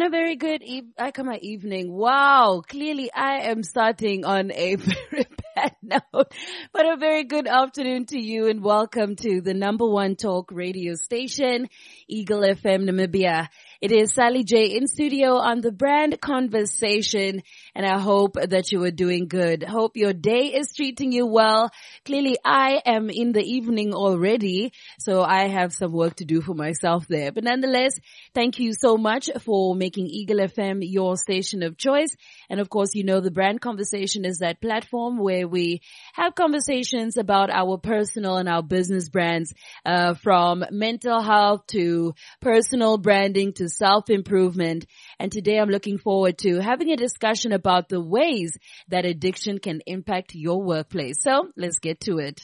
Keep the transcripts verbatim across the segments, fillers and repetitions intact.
And a very good eve- I come at evening. Wow. Clearly I am starting on a very bad note, but a very good afternoon to you and welcome to the number one talk radio station, Eagle F M Namibia. It is Sally J in studio on the Brand Conversation, and I hope that you are doing good. Hope your day is treating you well. Clearly, I am in the evening already, so I have some work to do for myself there. But nonetheless, thank you so much for making Eagle F M your station of choice. And of course, you know the Brand Conversation is that platform where we have conversations about our personal and our business brands, uh, from mental health to personal branding to self-improvement. And today I'm looking forward to having a discussion about the ways that addiction can impact your workplace. So let's get to it.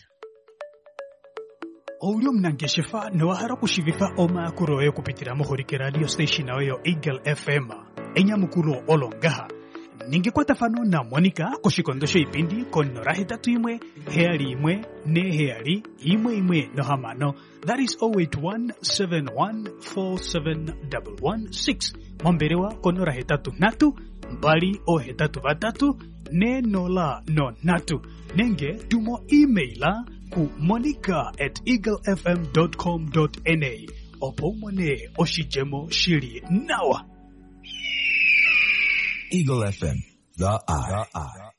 Oyo mnangeshifa niwahara kushivifa oma kuroyo kupitira muhurike radio station oyo Eagle F M enya mukuro olongaha ningekwata fano na Monica kushikondosha ipindi kono rahita tuimwe heali imwe ne heali imwe imwe no hamano. That is zero eight one seven one four seven one one six. Momberewa kono rahita tu natu mbali o hetatu batatu ne nola no natu nenge tumo emaila ku monica at eaglefm dot com dot na opomone oshijemo shiri nawa. Eagle F M, the eye. The eye.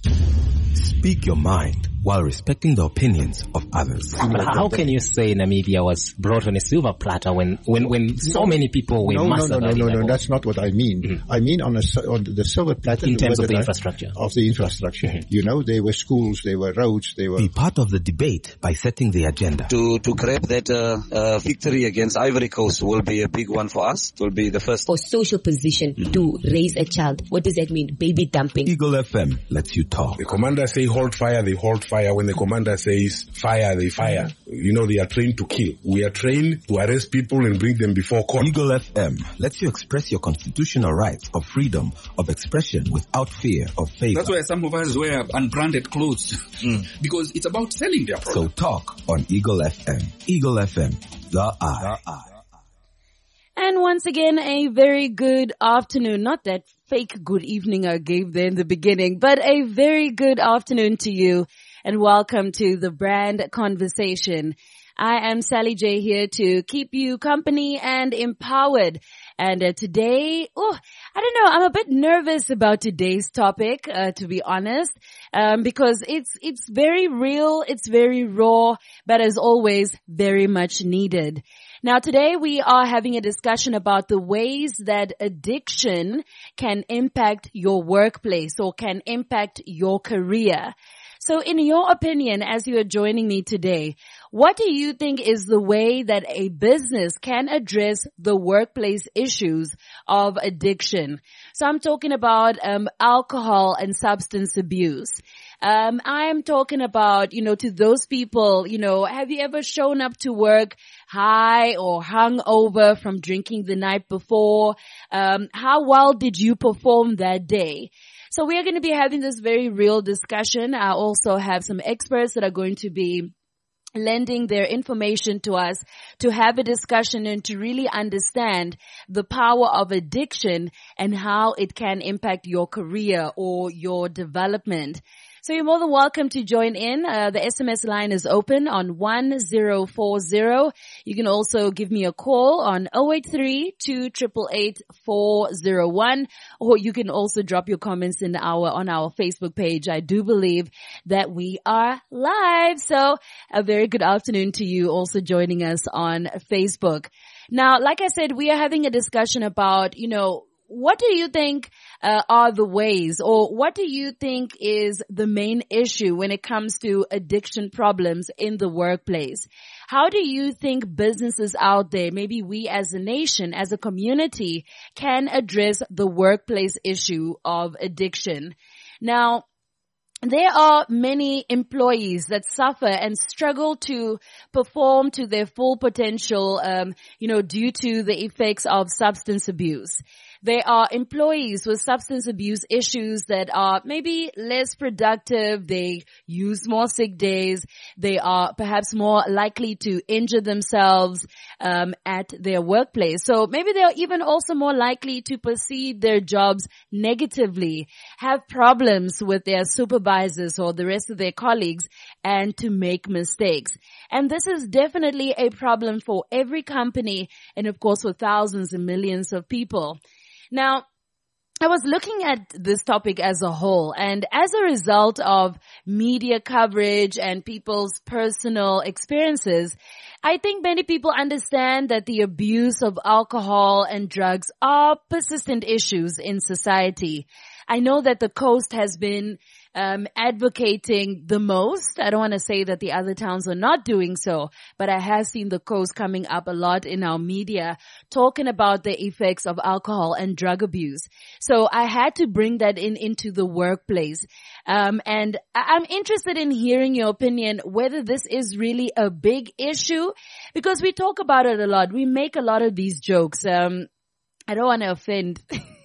Speak your mind while respecting the opinions of others. But how can you say Namibia was brought on a silver platter when, when, when so many people were no, massive? No, no, no, no, no, that's not what I mean. Mm-hmm. I mean on, a, on the silver platter. In terms of the infrastructure. Of the infrastructure. Mm-hmm. You know, there were schools, there were roads, there were... Be part of the debate by setting the agenda. To to grab that uh, uh, victory against Ivory Coast will be a big one for us. It will be the first. For social position mm-hmm. to raise a child. What does that mean? Baby dumping. Eagle F M lets you talk. The commander say hold fire, they hold fire. When the commander says fire, they fire. You know, they are trained to kill. We are trained to arrest people and bring them before court. Eagle F M lets you express your constitutional rights of freedom of expression without fear of favor. That's why some of us wear unbranded clothes. Mm. Because it's about selling their product. So talk on Eagle F M. Eagle F M, the eye. The eye. And once again, a very good afternoon. Not that fake good evening I gave there in the beginning, but a very good afternoon to you and welcome to the Brand Conversation. I am Sally J here to keep you company and empowered. And uh, today, oh, I don't know, I'm a bit nervous about today's topic, uh, to be honest, um, because it's, it's very real, it's very raw, but as always, very much needed. Now today we are having a discussion about the ways that addiction can impact your workplace or can impact your career. So in your opinion, as you are joining me today, what do you think is the way that a business can address the workplace issues of addiction? So I'm talking about um alcohol and substance abuse. Um I'm talking about, you know, to those people, you know, have you ever shown up to work high or hungover from drinking the night before? Um how well did you perform that day? So we are going to be having this very real discussion. I also have some experts that are going to be lending their information to us to have a discussion and to really understand the power of addiction and how it can impact your career or your development. So you're more than welcome to join in. Uh, the S M S line is open on one zero four zero. You can also give me a call on zero eight three, two eight eight eight, four zero one, or you can also drop your comments in our, on our Facebook page. I do believe that we are live. So a very good afternoon to you also joining us on Facebook. Now, like I said, we are having a discussion about, you know, what do you think uh, are the ways, or what do you think is the main issue when it comes to addiction problems in the workplace? How do you think businesses out there, maybe we as a nation, as a community, can address the workplace issue of addiction? Now, there are many employees that suffer and struggle to perform to their full potential, um, you know, due to the effects of substance abuse. There are employees with substance abuse issues that are maybe less productive. They use more sick days. They are perhaps more likely to injure themselves um, at their workplace. So maybe they are even also more likely to perceive their jobs negatively, have problems with their supervisors or the rest of their colleagues, and to make mistakes. And this is definitely a problem for every company and, of course, for thousands and millions of people. Now, I was looking at this topic as a whole, and as a result of media coverage and people's personal experiences, I think many people understand that the abuse of alcohol and drugs are persistent issues in society. I know that the coast has been um, advocating the most. I don't want to say that the other towns are not doing so, but I have seen the coast coming up a lot in our media talking about the effects of alcohol and drug abuse. So I had to bring that in into the workplace. Um, and I- I'm interested in hearing your opinion whether this is really a big issue, because we talk about it a lot. We make a lot of these jokes. Um, I don't want to offend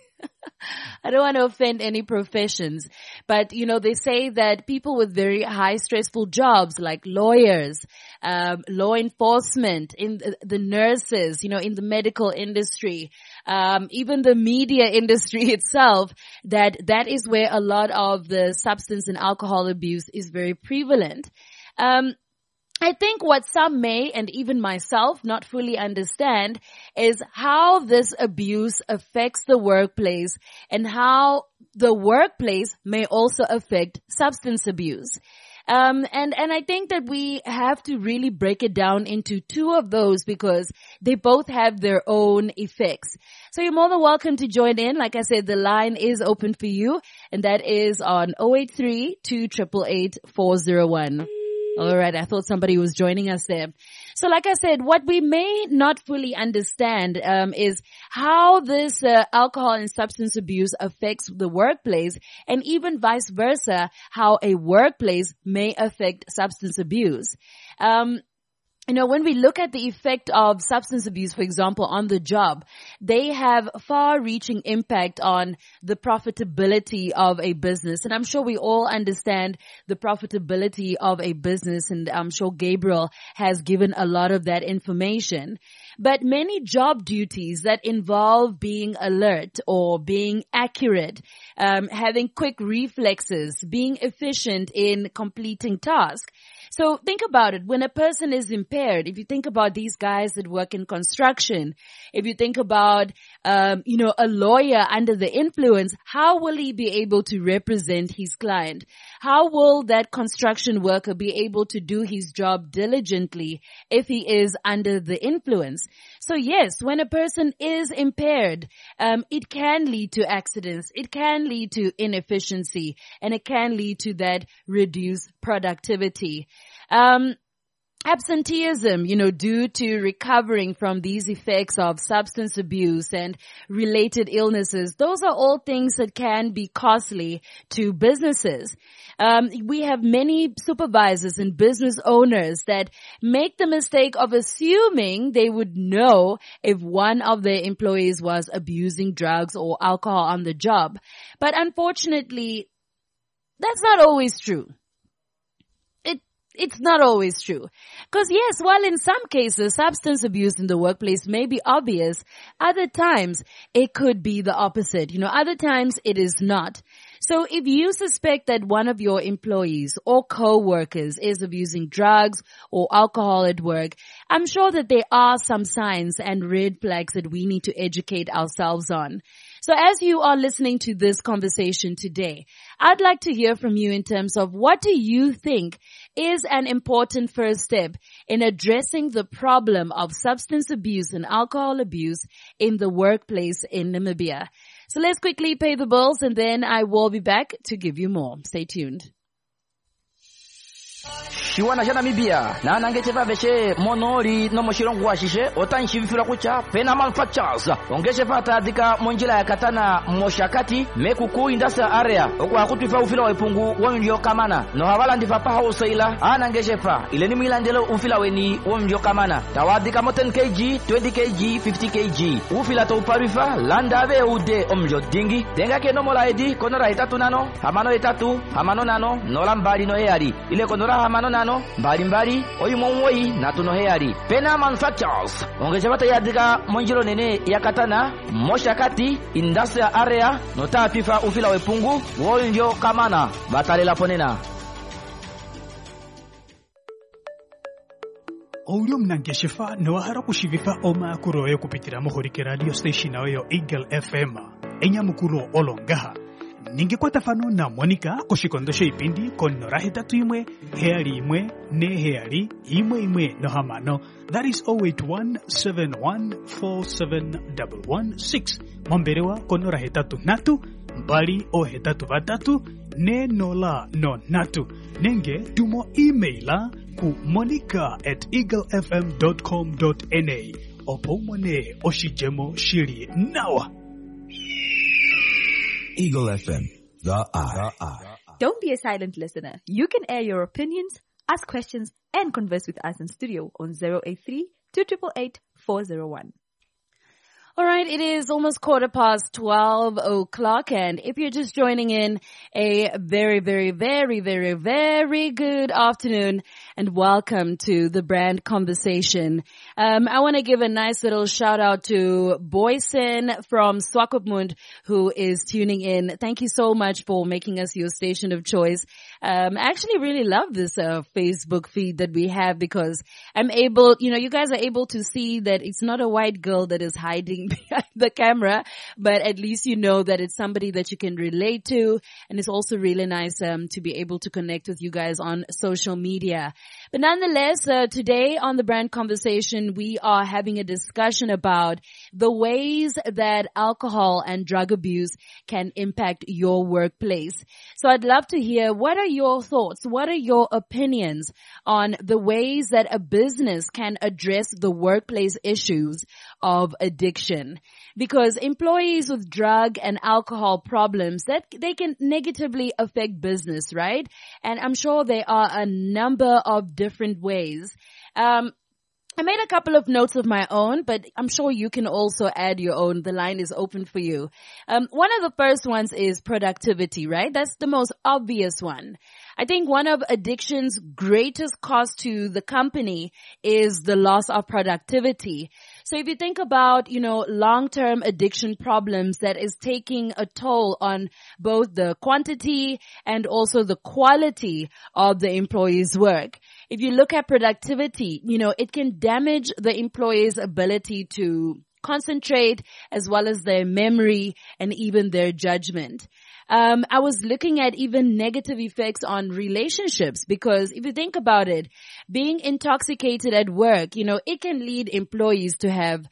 I don't want to offend any professions, but you know, they say that people with very high stressful jobs like lawyers, um, law enforcement, in the, the nurses, you know, in the medical industry, um, even the media industry itself, that that is where a lot of the substance and alcohol abuse is very prevalent. Um, I think what some may, and even myself, not fully understand is how this abuse affects the workplace and how the workplace may also affect substance abuse. Um, and, and I think that we have to really break it down into two of those because they both have their own effects. So you're more than welcome to join in. Like I said, the line is open for you, and that is on zero eight three, two eight eight, eight, four zero one. All right. I thought somebody was joining us there. So like I said, what we may not fully understand um, is how this uh, alcohol and substance abuse affects the workplace, and even vice versa, how a workplace may affect substance abuse. Um, You know, when we look at the effect of substance abuse, for example, on the job, they have far-reaching impact on the profitability of a business. And I'm sure we all understand the profitability of a business, and I'm sure Gabriel has given a lot of that information. But many job duties that involve being alert or being accurate, um, having quick reflexes, being efficient in completing tasks. So think about it. When a person is impaired, if you think about these guys that work in construction, if you think about, um, you know, a lawyer under the influence, how will he be able to represent his client? How will that construction worker be able to do his job diligently if he is under the influence? So yes, when a person is impaired, um, it can lead to accidents, it can lead to inefficiency, and it can lead to that reduced productivity. Um, Absenteeism, you know, due to recovering from these effects of substance abuse and related illnesses, those are all things that can be costly to businesses. Um, we have many supervisors and business owners that make the mistake of assuming they would know if one of their employees was abusing drugs or alcohol on the job. But unfortunately, that's not always true. It's not always true. Because yes, while in some cases substance abuse in the workplace may be obvious, other times it could be the opposite. You know, other times it is not. So if you suspect that one of your employees or co-workers is abusing drugs or alcohol at work, I'm sure that there are some signs and red flags that we need to educate ourselves on. So as you are listening to this conversation today, I'd like to hear from you in terms of what do you think is an important first step in addressing the problem of substance abuse and alcohol abuse in the workplace in Namibia. So let's quickly pay the bills, and then I will be back to give you more. Stay tuned. shiwana ja Namibia na nangechepa veshe monoli no moshilongo washishe otanshivifira kucha pena manufactures ongechepa tadika monjila ya katana moshakati mekuku industrial area okwa kutwifa ufila wepungu wonjo kamana no havala ndifa pa hausaila anangechepa ile ni milandelo ufila weni wonjo kamana tawadika mo ten kilograms twenty kilograms fifty kilograms ufila to parifa landa be ude omjo dingi denga ke no mola edi konora itatu nano hamano itatu hamano nano nola mbali no heari ile konora hamano nano mbali mbali oyi monwoi natuno heari pena manufactures ongechepa tayadika monjilo nene ya katana moshakati industrial area no tafifa ufila wepungu wonjo kamana batalela ponena Oulio mnangeshefa nowahara kushivifa oma kuroyo kupitira mohorike radio station ayo Eagle F M enya mukuro olongaha ningekwata fano na Monica kushikondosha ipindi konora hetatu imwe heari imwe ne heari imwe imwe no hamano that is zero eight one seven one four seven one one six momberewa konora hetatu natu mbali o hetatu batatu ne nola no natu nenge tumo emaila ku monica at eaglefm dot com dot n a opomone oshijemo shiri nawa. Eagle F M, the eye. Don't be a silent listener. You can air your opinions, ask questions, and converse with us in studio on zero eight three, two eight eight, four zero one. All right, it is almost quarter past twelve o'clock, and if you're just joining in, a very, very, very, very, very good afternoon, and welcome to the Brand Conversation. Um, I want to give a nice little shout out to Boysen from Swakopmund, who is tuning in. Thank you so much for making us your station of choice. Um, I actually really love this uh, Facebook feed that we have because I'm able, you know, you guys are able to see that it's not a white girl that is hiding behind the camera, but at least you know that it's somebody that you can relate to, and it's also really nice um, to be able to connect with you guys on social media. But nonetheless, uh, today on the Brand Conversation, we are having a discussion about the ways that alcohol and drug abuse can impact your workplace. So I'd love to hear, what are your thoughts? What are your opinions on the ways that a business can address the workplace issues of addiction? Because employees with drug and alcohol problems, that they can negatively affect business, right? And I'm sure there are a number of different ways. Um, I made a couple of notes of my own, but I'm sure you can also add your own. The line is open for you. Um, one of the first ones is productivity, right? That's the most obvious one. I think one of addiction's greatest cost to the company is the loss of productivity. So if you think about, you know, long-term addiction problems that is taking a toll on both the quantity and also the quality of the employee's work. If you look at productivity, you know, it can damage the employee's ability to concentrate as well as their memory and even their judgment. Um, I was looking at even negative effects on relationships because if you think about it, being intoxicated at work, you know, it can lead employees to have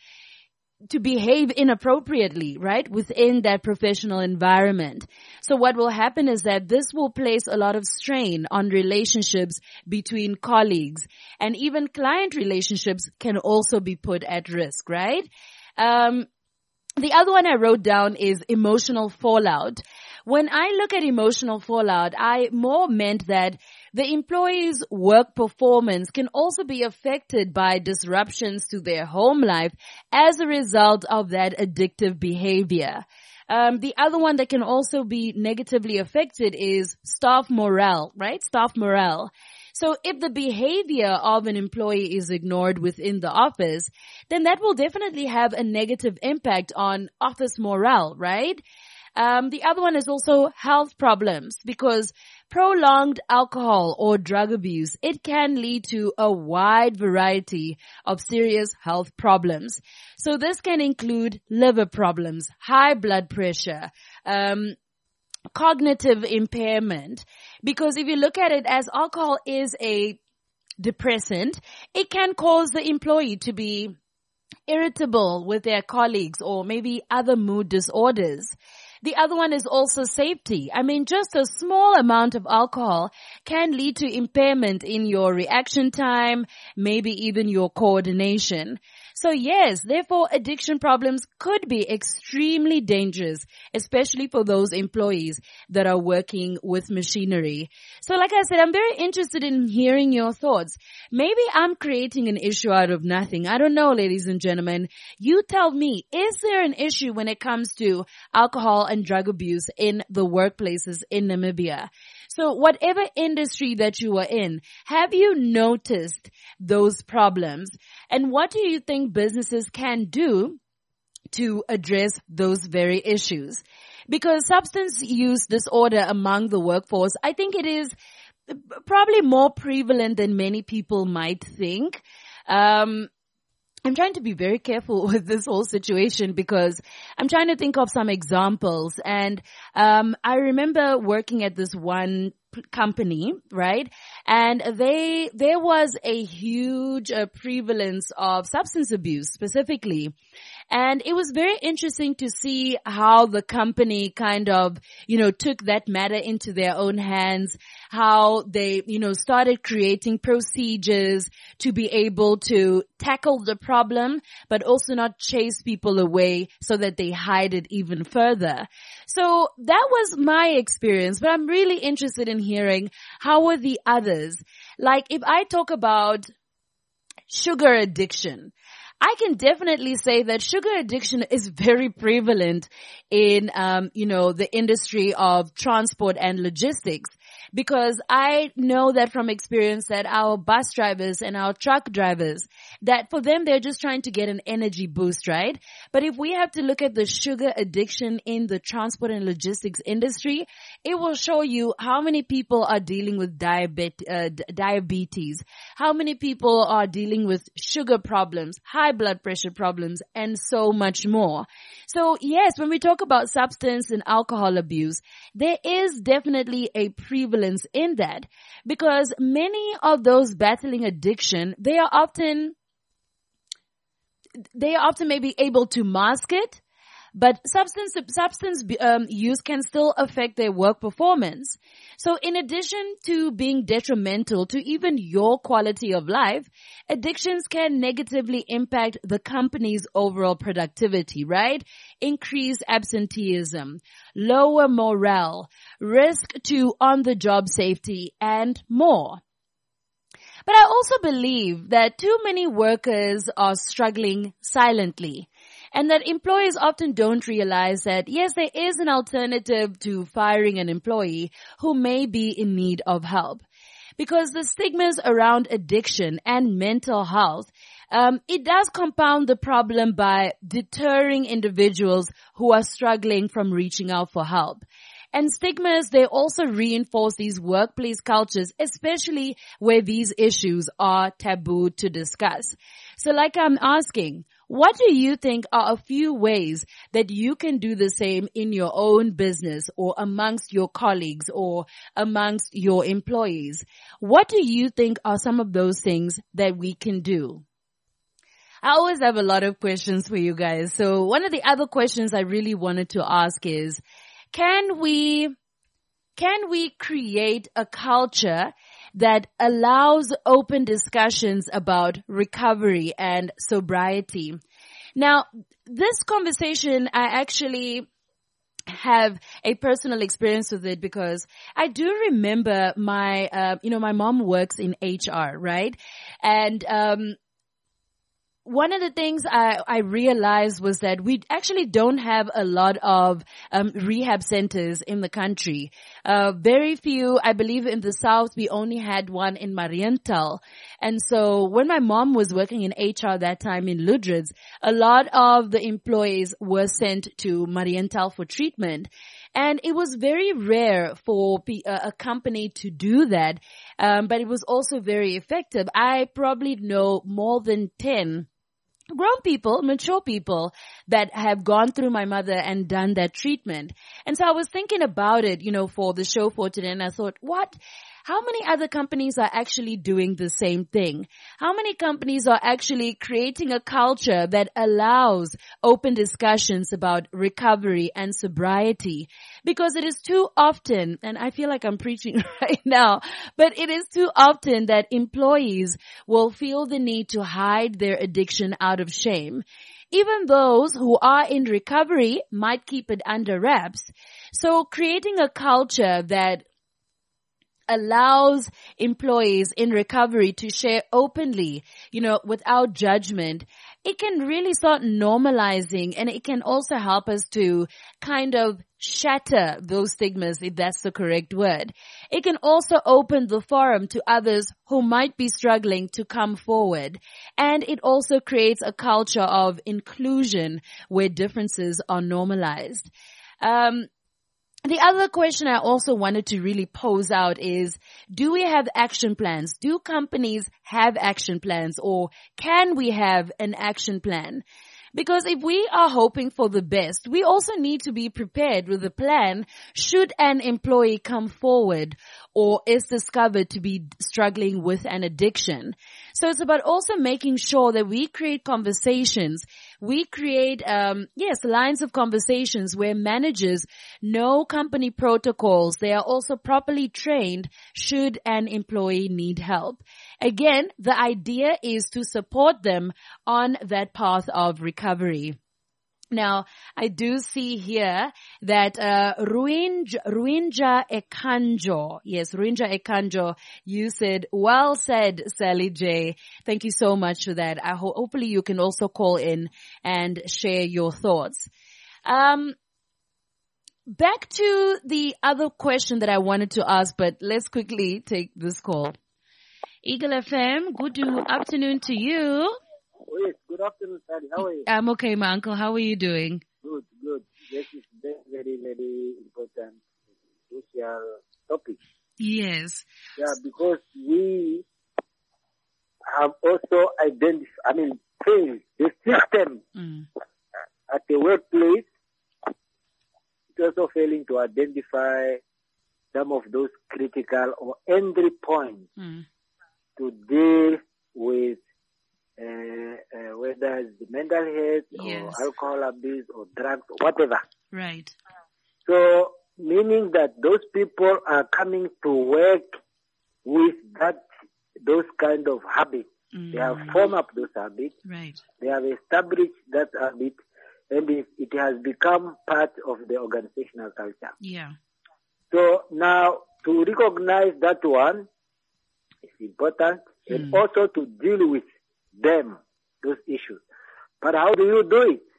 to behave inappropriately, right, within that professional environment. So what will happen is that this will place a lot of strain on relationships between colleagues, and even client relationships can also be put at risk, right? Um, the other one I wrote down is emotional fallout. When I look at emotional fallout, I more meant that the employee's work performance can also be affected by disruptions to their home life as a result of that addictive behavior. Um, the other one that can also be negatively affected is staff morale, right? Staff morale. So if the behavior of an employee is ignored within the office, then that will definitely have a negative impact on office morale, right? Um, the other one is also health problems, because prolonged alcohol or drug abuse, it can lead to a wide variety of serious health problems. So this can include liver problems, high blood pressure, um, cognitive impairment, because if you look at it, as alcohol is a depressant, it can cause the employee to be irritable with their colleagues or maybe other mood disorders. The other one is also safety. I mean, just a small amount of alcohol can lead to impairment in your reaction time, maybe even your coordination. So yes, therefore addiction problems could be extremely dangerous, especially for those employees that are working with machinery. So like I said, I'm very interested in hearing your thoughts. Maybe I'm creating an issue out of nothing. I don't know, ladies and gentlemen. You tell me, is there an issue when it comes to alcohol and drug abuse in the workplaces in Namibia? So whatever industry that you are in, have you noticed those problems? And what do you think businesses can do to address those very issues? Because substance use disorder among the workforce, I think it is probably more prevalent than many people might think. Um, I'm trying to be very careful with this whole situation because I'm trying to think of some examples. And um I remember working at this one p- company, right? And they there was a huge uh, prevalence of substance abuse specifically. And it was very interesting to see how the company kind of, you know, took that matter into their own hands, how they, you know, started creating procedures to be able to tackle the problem, but also not chase people away so that they hide it even further. So that was my experience, but I'm really interested in hearing how were the others. Like if I talk about sugar addiction, I can definitely say that sugar addiction is very prevalent in, um, you know, the industry of transport and logistics. Because I know that from experience that our bus drivers and our truck drivers, that for them, they're just trying to get an energy boost, right? But if we have to look at the sugar addiction in the transport and logistics industry, it will show you how many people are dealing with diabet- uh, d- diabetes, how many people are dealing with sugar problems, high blood pressure problems, and so much more. So yes, when we talk about substance and alcohol abuse, there is definitely a prevalence in that because many of those battling addiction, they are often, they are often maybe able to mask it, but substance, substance um, use can still affect their work performance. So in addition to being detrimental to even your quality of life, addictions can negatively impact the company's overall productivity, right? Increase absenteeism, lower morale, risk to on-the-job safety, and more. But I also believe that too many workers are struggling silently. And that employers often don't realize that, yes, there is an alternative to firing an employee who may be in need of help. Because the stigmas around addiction and mental health, um, it does compound the problem by deterring individuals who are struggling from reaching out for help. And stigmas, they also reinforce these workplace cultures, especially where these issues are taboo to discuss. So like I'm asking, what do you think are a few ways that you can do the same in your own business or amongst your colleagues or amongst your employees? What do you think are some of those things that we can do? I always have a lot of questions for you guys. So one of the other questions I really wanted to ask is, can we, can we create a culture that allows open discussions about recovery and sobriety? Now, this conversation, I actually have a personal experience with it because I do remember my, uh, you know, my mom works in H R, right? And, um, one of the things I, I realized was that we actually don't have a lot of um, rehab centers in the country. Uh, very few. I believe in the South we only had one in Mariental. And so when my mom was working in H R that time in Ludrads, a lot of the employees were sent to Mariental for treatment. And it was very rare for a company to do that, um, but it was also very effective. I probably know more than ten grown people, mature people that have gone through my mother and done that treatment. And so I was thinking about it, you know, for the show for today, and I thought, what, how many other companies are actually doing the same thing? How many companies are actually creating a culture that allows open discussions about recovery and sobriety? Because it is too often, and I feel like I'm preaching right now, but it is too often that employees will feel the need to hide their addiction out of shame. Even those who are in recovery might keep it under wraps. So creating a culture that allows employees in recovery to share openly, you know, without judgment, it can really start normalizing, and it can also help us to kind of shatter those stigmas, if that's the correct word. It can also open the forum to others who might be struggling to come forward. And it also creates a culture of inclusion where differences are normalized. Um, The other question I also wanted to really pose out is, do we have action plans? Do companies have action plans, or can we have an action plan? Because if we are hoping for the best, we also need to be prepared with a plan should an employee come forward or is discovered to be struggling with an addiction. So it's about also making sure that we create conversations. We create, um, yes, lines of conversations where managers know company protocols. They are also properly trained should an employee need help. Again, the idea is to support them on that path of recovery. Now, I do see here that uh, Ruinja, Ruinja Ekanjo, yes, Ruinja Ekanjo, you said, well said, Sally J. Thank you so much for that. I ho- hopefully you can also call in and share your thoughts. Um, back to the other question that I wanted to ask, but let's quickly take this call. Eagle F M, good afternoon to you. Yes, good afternoon, Sally. How are you? I'm okay, my uncle. How are you doing? Good, good. This is very, very, very important social topic. Yes. Yeah, because we have also identified, I mean, failed the system mm. at the workplace. It's also failing to identify some of those critical or entry points mm. to deal with Uh, uh, whether it's the mental health yes. or alcohol abuse or drugs or whatever. Right. So, meaning that those people are coming to work with that, those kind of habits. Mm. They have formed up those habits. Right. They have established that habit, and it, it has become part of the organizational culture. Yeah. So now, to recognize that one is important, mm. and also to deal with them, those issues. But how do you do it?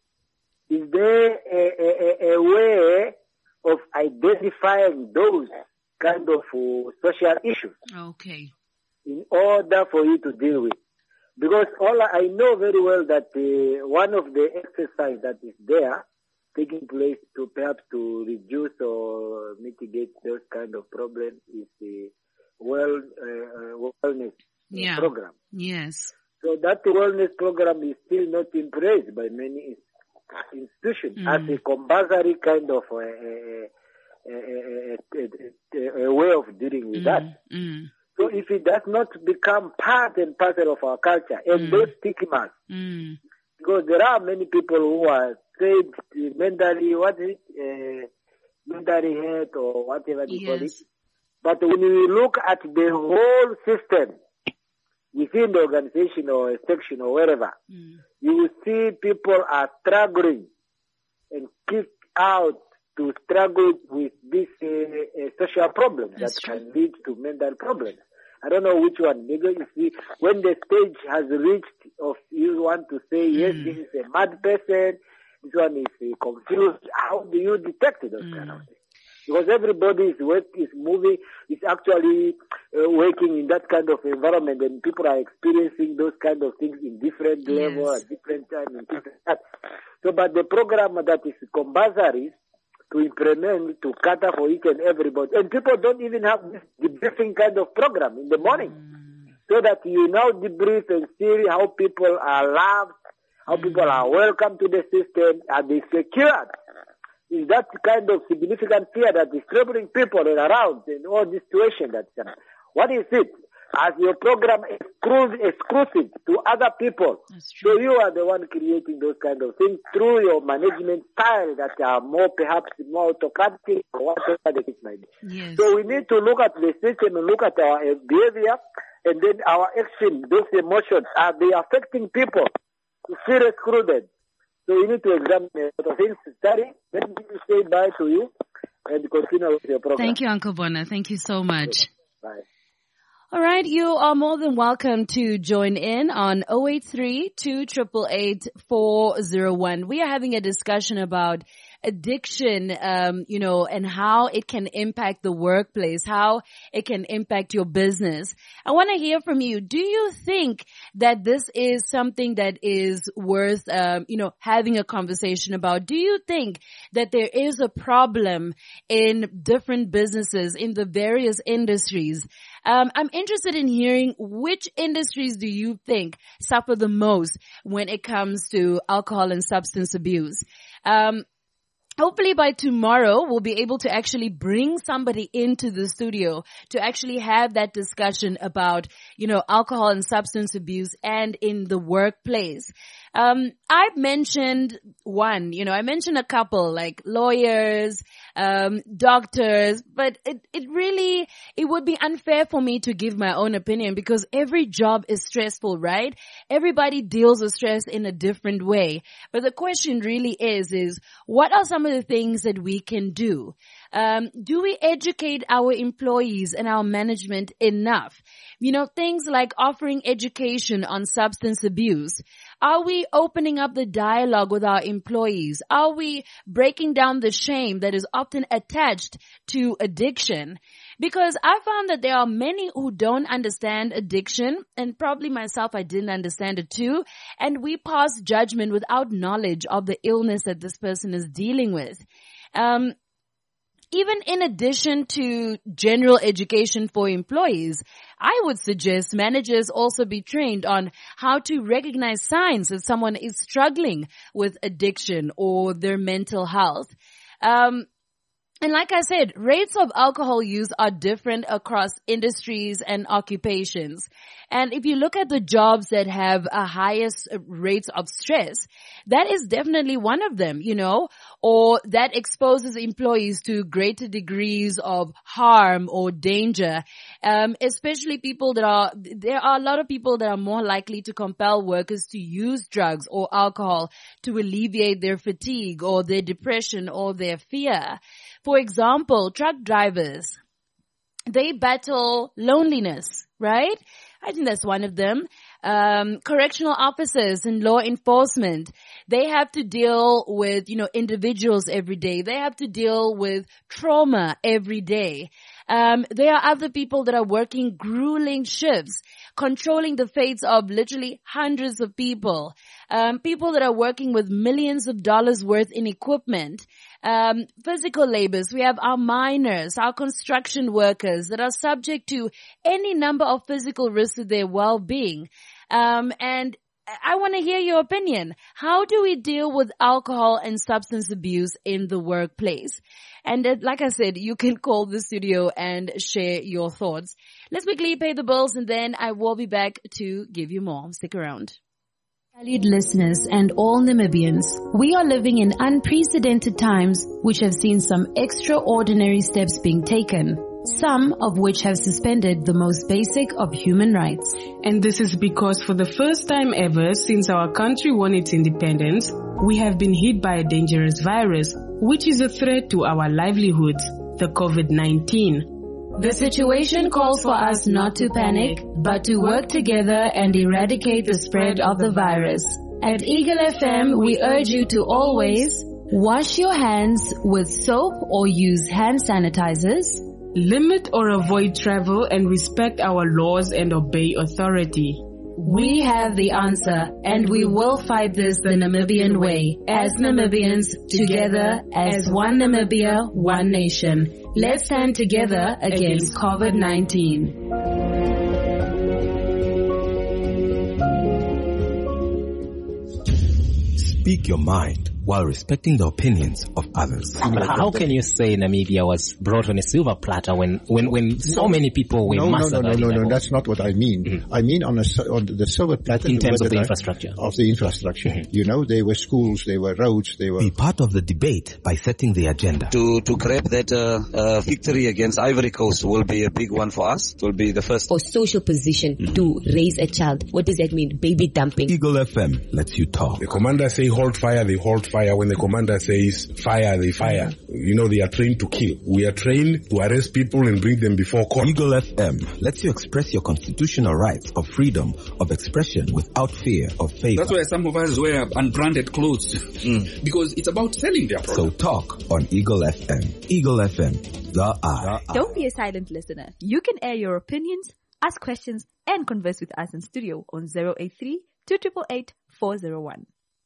Is there a, a, a way of identifying those kind of uh, social issues? Okay. In order for you to deal with. Because all I know very well that uh, one of the exercise that is there taking place to perhaps to reduce or mitigate those kind of problems is the well uh, wellness yeah. program. Yes. So that wellness program is still not embraced by many institutions mm. as a compulsory kind of a, a, a, a, a way of dealing with mm. that. Mm. So if it does not become part and parcel of our culture, and mm. those stigmas, mm. because there are many people who are trained mentally, what is it, uh, mentally health or whatever they yes. call it. But when you look at the whole system, within the organization or a section or wherever, mm. you will see people are struggling and kicked out to struggle with these uh, uh, social problems That's that true. can lead to mental problems. I don't know which one. Because you see, when the stage has reached of you want to say, yes, mm. this is a mad person, this one is uh, confused, how do you detect those mm. kind of things? Because everybody is work, is moving, is actually uh, working in that kind of environment, and people are experiencing those kind of things in different yes. levels, at different times, and different times. So, but the program that is compulsory to implement, to cater for each and everybody, and people don't even have this debriefing kind of program in the morning, mm. so that you now debrief and see how people are loved, how mm. people are welcome to the system, are they secured. is that kind of significant fear that is troubling people around in all this situation. That's, uh, what is it? As your program is exclusive to other people, so you are the one creating those kind of things through your management style that are more, perhaps more autocratic or whatever the case might be. Yes. So we need to look at the system and look at our behavior and then our action, those emotions, are they affecting people to feel excluded? So we need to examine a lot of things. Study, let me say bye to you and continue with your program. Thank you, Uncle Bona. Thank you so much. Bye. All right, you are more than welcome to join in on zero eight three, two eight eight, eight four zero one. We are having a discussion about addiction, um, you know, and how it can impact the workplace, how it can impact your business. I want to hear from you. Do you think that this is something that is worth, um, you know, having a conversation about? Do you think that there is a problem in different businesses, in the various industries? Um, I'm interested in hearing which industries do you think suffer the most when it comes to alcohol and substance abuse? Um, Hopefully by tomorrow, we'll be able to actually bring somebody into the studio to actually have that discussion about, you know, alcohol and substance abuse and in the workplace. Um, I've mentioned one, you know, I mentioned a couple like lawyers, um, doctors, but it, it really, it would be unfair for me to give my own opinion because every job is stressful, right? Everybody deals with stress in a different way. But the question really is, is what are some of the things that we can do? Um, do we educate our employees and our management enough? You know, things like offering education on substance abuse. Are we opening up the dialogue with our employees? Are we breaking down the shame that is often attached to addiction? Because I found that there are many who don't understand addiction, and probably myself, I didn't understand it too. And we pass judgment without knowledge of the illness that this person is dealing with. Um, Even in addition to general education for employees, I would suggest managers also be trained on how to recognize signs that someone is struggling with addiction or their mental health. Um, And like I said, rates of alcohol use are different across industries and occupations. And if you look at the jobs that have a highest rates of stress, that is definitely one of them, you know, or that exposes employees to greater degrees of harm or danger. Um, especially people that are, there are a lot of people that are more likely to compel workers to use drugs or alcohol to alleviate their fatigue or their depression or their fear. For example, truck drivers, they battle loneliness, right? I think that's one of them. Um, correctional officers and law enforcement, they have to deal with, you know, individuals every day. They have to deal with trauma every day. Um, there are other people that are working grueling shifts, controlling the fates of literally hundreds of people. Um, people that are working with millions of dollars worth in equipment. Um, physical labors. We have our miners, our construction workers that are subject to any number of physical risks to their well-being. Um, and I want to hear your opinion. How do we deal with alcohol and substance abuse in the workplace? And uh, like I said, you can call the studio and share your thoughts. Let's quickly pay the bills and then I will be back to give you more. Stick around. Valued listeners and all Namibians, we are living in unprecedented times which have seen some extraordinary steps being taken, some of which have suspended the most basic of human rights. And this is because for the first time ever since our country won its independence, we have been hit by a dangerous virus, which is a threat to our livelihoods, the COVID nineteen. The situation calls for us not to panic, but to work together and eradicate the spread of the virus. At Eagle F M, we urge you to always wash your hands with soap or use hand sanitizers, limit or avoid travel and respect our laws and obey authority. We have the answer, and we will fight this the Namibian way. As Namibians, together, as one Namibia, one nation. Let's stand together against COVID nineteen. Speak your mind while respecting the opinions of others. But how can you say Namibia was brought on a silver platter when, when, when so no, many people were no, massacred? No, no, no, no, no, no, that's not what I mean. Mm-hmm. I mean on, a, on the silver platter. In terms of the I, infrastructure. Of the infrastructure. Mm-hmm. You know, there were schools, there were roads, there were... Be part of the debate by setting the agenda. To, to grab that uh, uh, victory against Ivory Coast will be a big one for us. It will be the first. For social position mm-hmm. to raise a child. What does that mean? Baby dumping. Eagle F M lets you talk. The commander say hold fire, they hold fire. When the commander says fire, they fire. You know, they are trained to kill. We are trained to arrest people and bring them before court. Eagle F M lets you express your constitutional rights of freedom of expression without fear of favor. That's why some of us wear unbranded clothes. Mm. Because it's about selling their product. So talk on Eagle F M. Eagle F M, the eye. Don't be a silent listener. You can air your opinions, ask questions, and converse with us in studio on zero eight three, two eight eight, four zero one.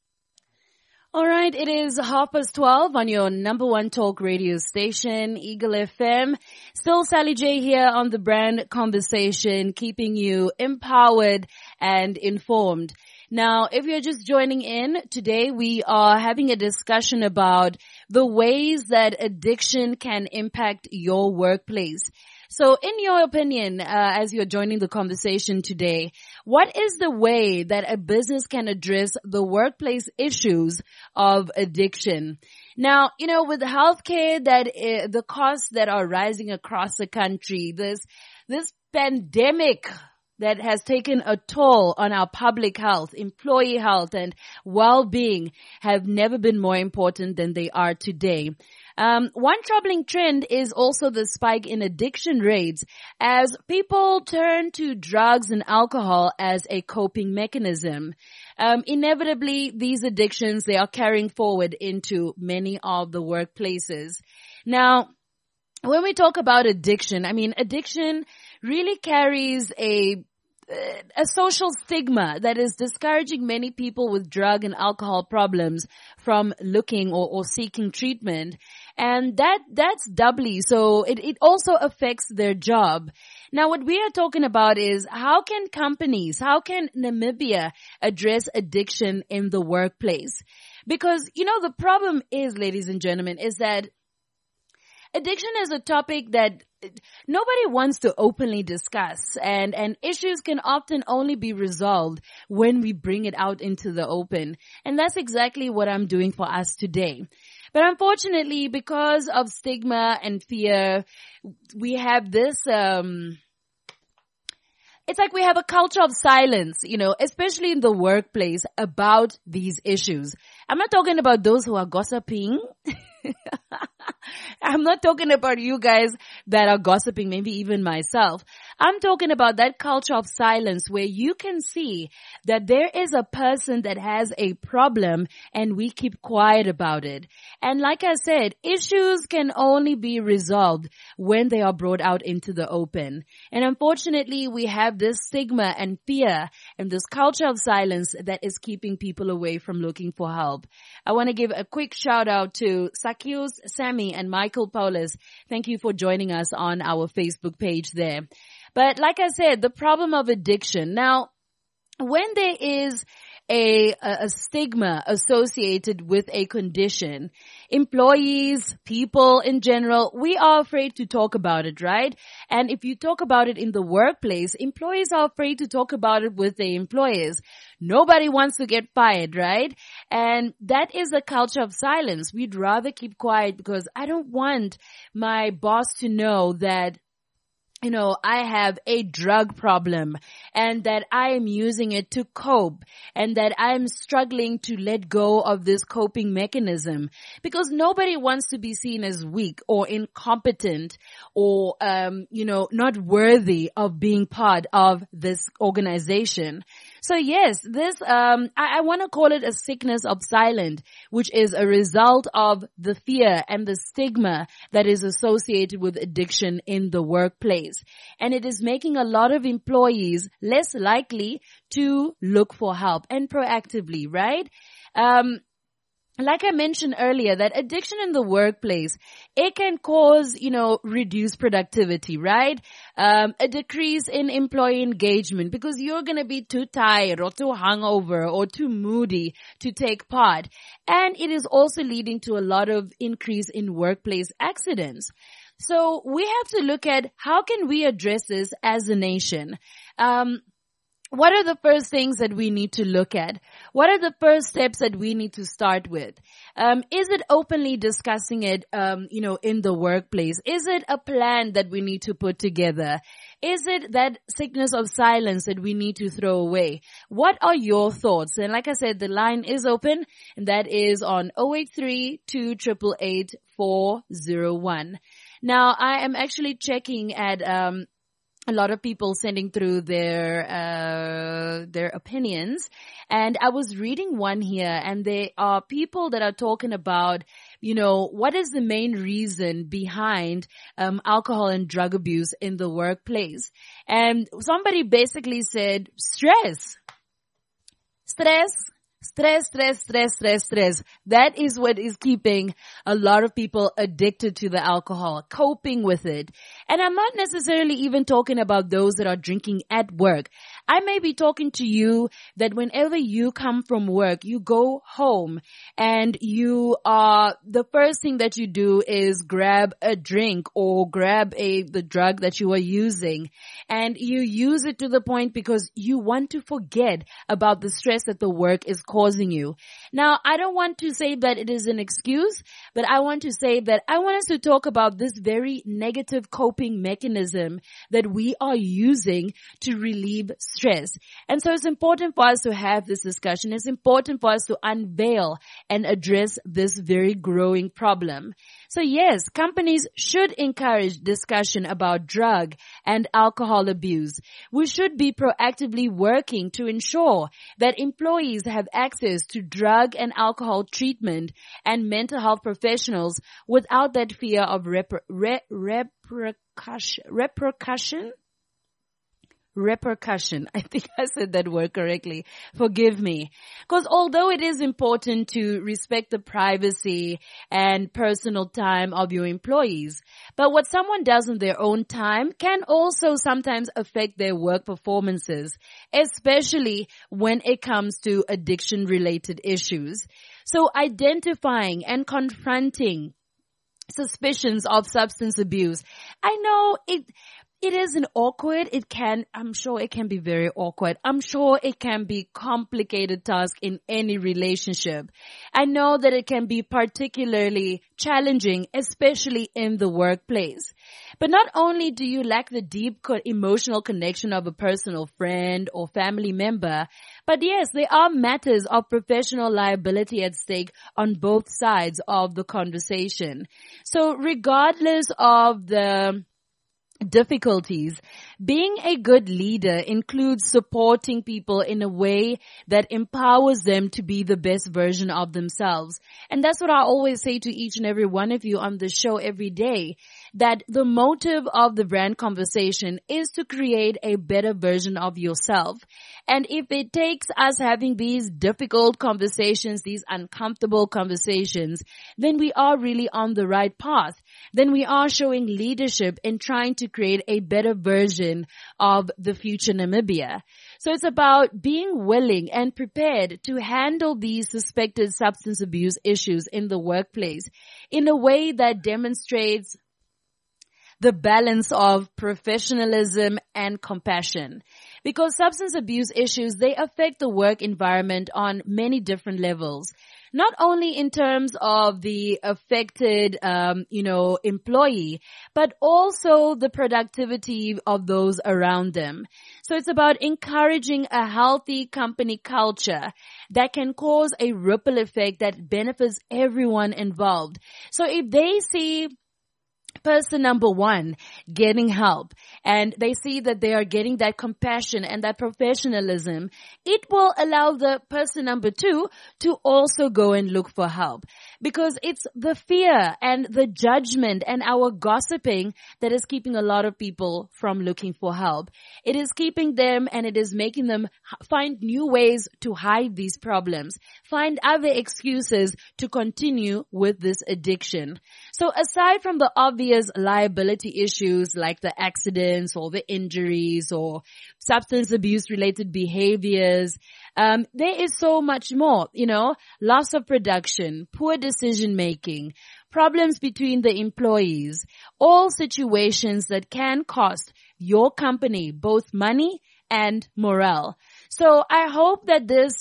All right, it is half past twelve on your number one talk radio station, Eagle F M. Still Sally J here on the Brand Conversation, keeping you empowered and informed. Now, if you're just joining in, today we are having a discussion about the ways that addiction can impact your workplace. So in your opinion, uh, as you're joining the conversation today, what is the way that a business can address the workplace issues of addiction? Now, you know, with healthcare, that uh, the costs that are rising across the country, this, this pandemic that has taken a toll on our public health, employee health, and well-being have never been more important than they are today. Um, one troubling trend is also the spike in addiction rates as people turn to drugs and alcohol as a coping mechanism. Um, inevitably, these addictions, they are carrying forward into many of the workplaces. Now, when we talk about addiction, I mean, addiction really carries a a social stigma that is discouraging many people with drug and alcohol problems from looking or, or seeking treatment. And that, that's doubly. So it, it also affects their job. Now what we are talking about is how can companies, how can Namibia address addiction in the workplace? Because, you know, the problem is, ladies and gentlemen, is that addiction is a topic that nobody wants to openly discuss, and, and issues can often only be resolved when we bring it out into the open. And that's exactly what I'm doing for us today. But unfortunately, because of stigma and fear, we have this, um, it's like we have a culture of silence, you know, especially in the workplace about these issues. I'm not talking about those who are gossiping. I'm not talking about you guys that are gossiping, maybe even myself. I'm talking about that culture of silence where you can see that there is a person that has a problem and we keep quiet about it. And like I said, issues can only be resolved when they are brought out into the open. And unfortunately, we have this stigma and fear and this culture of silence that is keeping people away from looking for help. I want to give a quick shout out to Sakius, Sammy, and Michael Paulus. Thank you for joining us on our Facebook page there. But like I said, the problem of addiction. Now, when there is a, a stigma associated with a condition, employees, people in general, we are afraid to talk about it, right? And if you talk about it in the workplace, employees are afraid to talk about it with their employers. Nobody wants to get fired, right? And that is a culture of silence. We'd rather keep quiet because I don't want my boss to know that, you know, I have a drug problem and that I am using it to cope and that I'm struggling to let go of this coping mechanism, because nobody wants to be seen as weak or incompetent or, um, you know, not worthy of being part of this organization. So yes, this, um, I, I want to call it a sickness of silence, which is a result of the fear and the stigma that is associated with addiction in the workplace. And it is making a lot of employees less likely to look for help and proactively, right? Um, like I mentioned earlier, that addiction in the workplace, it can cause, you know, reduced productivity, right? Um, a decrease in employee engagement because you're going to be too tired or too hungover or too moody to take part. And it is also leading to a lot of increase in workplace accidents. So we have to look at how can we address this as a nation? Um, What are the first things that we need to look at? What are the first steps that we need to start with? Um, is it openly discussing it, um, you know, in the workplace? Is it a plan that we need to put together? Is it that sickness of silence that we need to throw away? What are your thoughts? And like I said, the line is open, and that is on zero eight three, two eight eight eight, four zero one. Now, I am actually checking at, um, a lot of people sending through their, uh, their opinions. And I was reading one here, and there are people that are talking about, you know, what is the main reason behind, um, alcohol and drug abuse in the workplace. And somebody basically said stress. Stress. Stress, stress, stress, stress, stress. That is what is keeping a lot of people addicted to the alcohol, coping with it. And I'm not necessarily even talking about those that are drinking at work. I may be talking to you that whenever you come from work, you go home and you are, the first thing that you do is grab a drink or grab a, the drug that you are using, and you use it to the point because you want to forget about the stress that the work is causing you. Now, I don't want to say that it is an excuse, but I want to say that I want us to talk about this very negative coping mechanism that we are using to relieve stress. And so it's important for us to have this discussion. It's important for us to unveil and address this very growing problem. So yes, companies should encourage discussion about drug and alcohol abuse. We should be proactively working to ensure that employees have access to drug and alcohol treatment and mental health professionals without that fear of rep- re- repercussion. Repercussion? Repercussion. I think I said that word correctly. Forgive me. Because although it is important to respect the privacy and personal time of your employees, but what someone does on their own time can also sometimes affect their work performances, especially when it comes to addiction-related issues. So identifying and confronting suspicions of substance abuse. I know it... It isn't awkward. It can, I'm sure it can be very awkward. I'm sure it can be complicated task in any relationship. I know that it can be particularly challenging, especially in the workplace. But not only do you lack the deep co- emotional connection of a personal friend or family member, but yes, there are matters of professional liability at stake on both sides of the conversation. So regardless of the difficulties, being a good leader includes supporting people in a way that empowers them to be the best version of themselves. And that's what I always say to each and every one of you on the show every day, that the motive of the brand conversation is to create a better version of yourself. And if it takes us having these difficult conversations, these uncomfortable conversations, then we are really on the right path. Then we are showing leadership in trying to create a better version of the future Namibia. So it's about being willing and prepared to handle these suspected substance abuse issues in the workplace in a way that demonstrates the balance of professionalism and compassion. Because substance abuse issues, they affect the work environment on many different levels. Not only in terms of the affected, um, you know, employee, but also the productivity of those around them. So it's about encouraging a healthy company culture that can cause a ripple effect that benefits everyone involved. So if they see person number one getting help, and they see that they are getting that compassion and that professionalism, it will allow the person number two to also go and look for help. Because it's the fear and the judgment and our gossiping that is keeping a lot of people from looking for help. It is keeping them, and it is making them find new ways to hide these problems, find other excuses to continue with this addiction. So aside from the obvious liability issues like the accidents or the injuries or substance abuse related behaviors, um, there is so much more, you know, loss of production, poor decision making, problems between the employees, all situations that can cost your company both money and morale. So I hope that this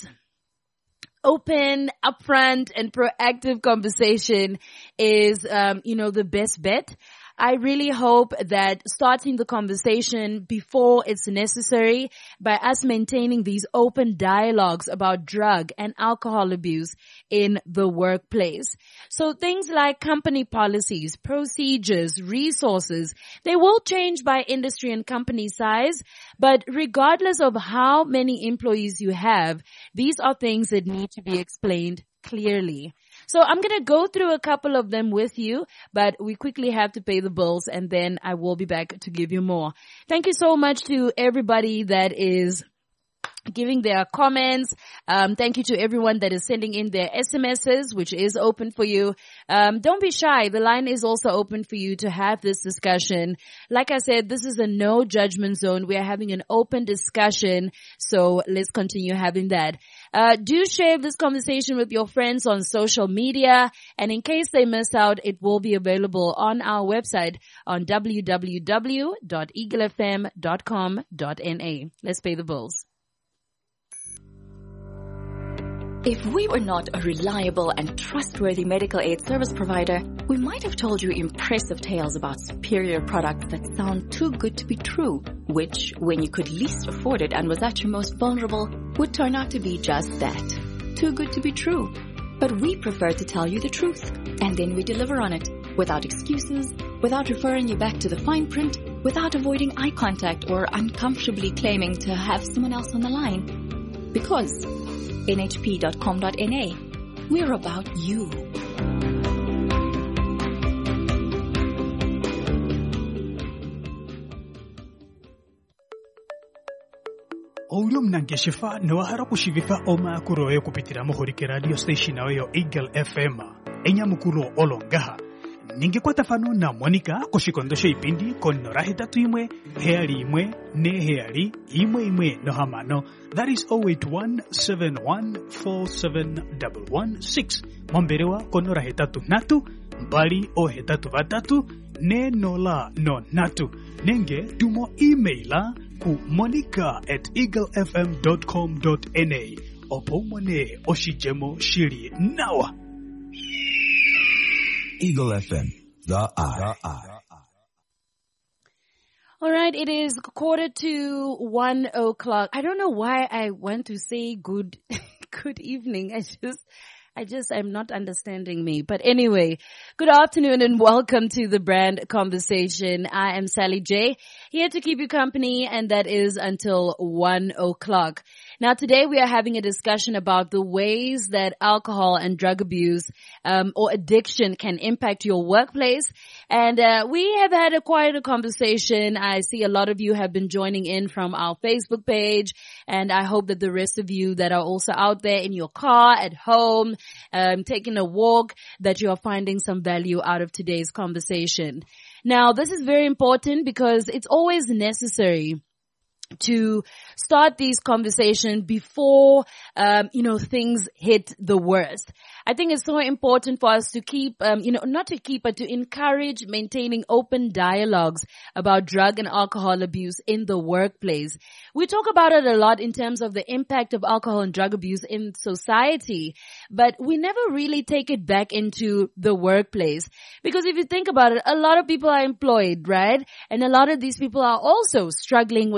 open, upfront, and proactive conversation is, um, you know, the best bet. I really hope that starting the conversation before it's necessary by us maintaining these open dialogues about drug and alcohol abuse in the workplace. So things like company policies, procedures, resources, they will change by industry and company size, but regardless of how many employees you have, these are things that need to be explained clearly. So I'm going to go through a couple of them with you, but we quickly have to pay the bills, and then I will be back to give you more. Thank you so much to everybody that is giving their comments. Um, thank you to everyone that is sending in their S M Ses, which is open for you. Um, don't be shy. The line is also open for you to have this discussion. Like I said, this is a no judgment zone. We are having an open discussion. So let's continue having that. Uh, do share this conversation with your friends on social media. And in case they miss out, it will be available on our website on w w w dot eagle f m dot com dot n a. Let's pay the bills. If we were not a reliable and trustworthy medical aid service provider, we might have told you impressive tales about superior products that sound too good to be true, which, when you could least afford it and was at your most vulnerable, would turn out to be just that. Too good to be true. But we prefer to tell you the truth, and then we deliver on it, without excuses, without referring you back to the fine print, without avoiding eye contact or uncomfortably claiming to have someone else on the line. Because N H P dot com dot N A. We're about you. Ouyo mnangeshifa niwahara kushivifa oma kuroyo kupitira muhurike radio station ayo Eagle F M enya mukuro olongaha. Ningekuwa tafano na Monica kushikondosha ipindi kono rahita tuimwe heari imwe ne heari imwe imwe no hamano. That is zero eight one seven one four seven one one six. Momberewa kono rahita tu natu mbali o hetatu vatatu ne nola no natu. Nenge tumo emaila ku monica at eagle f m dot com dot n a. Opo mone oshijemo shiri nawa. Eagle F M, the eye. All right, it is quarter to one o'clock. I don't know why I want to say good, good evening. I just, I just, I'm not understanding me. But anyway, good afternoon and welcome to the Brand Conversation. I am Sally J, here to keep you company, and that is until one o'clock. Now today we are having a discussion about the ways that alcohol and drug abuse um, or addiction can impact your workplace. And uh, we have had a quite a conversation. I see a lot of you have been joining in from our Facebook page, and I hope that the rest of you that are also out there in your car, at home, um, taking a walk, that you are finding some value out of today's conversation. Now this is very important because it's always necessary to start these conversations before, um, you know, things hit the worst. I think it's so important for us to keep, um, you know, not to keep, but to encourage maintaining open dialogues about drug and alcohol abuse in the workplace. We talk about it a lot in terms of the impact of alcohol and drug abuse in society, but we never really take it back into the workplace. Because if you think about it, a lot of people are employed, right? And a lot of these people are also struggling with addiction